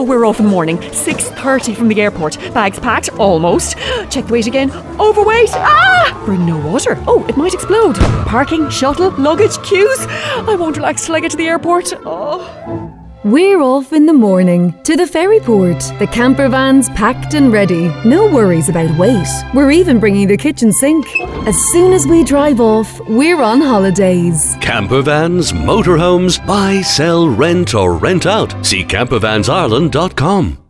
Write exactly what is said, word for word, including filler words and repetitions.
Oh, we're off in the morning. six thirty from the airport. Bags packed, almost. Check the weight again. Overweight. Ah! Bring no water. Oh, it might explode. Parking, shuttle, luggage, queues. I won't relax till I get to the airport. Oh. We're off in the morning to the ferry port. The camper van's packed and ready. No worries about weight. We're even bringing the kitchen sink. As soon as we drive off, we're on holidays. Camper vans, motorhomes, buy, sell, rent or rent out. See campervans ireland dot com.